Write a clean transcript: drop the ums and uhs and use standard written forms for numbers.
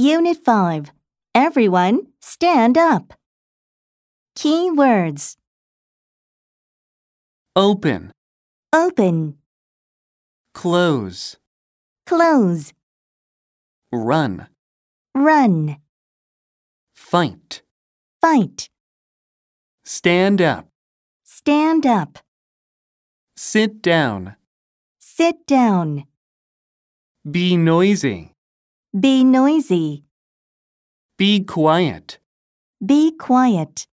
Unit 5. Everyone, stand up. Key words. Open, Open, close, close, run, run, fight, fight, stand up, stand up, sit down, sit down, be noisy, be noisy, be quiet. be quiet.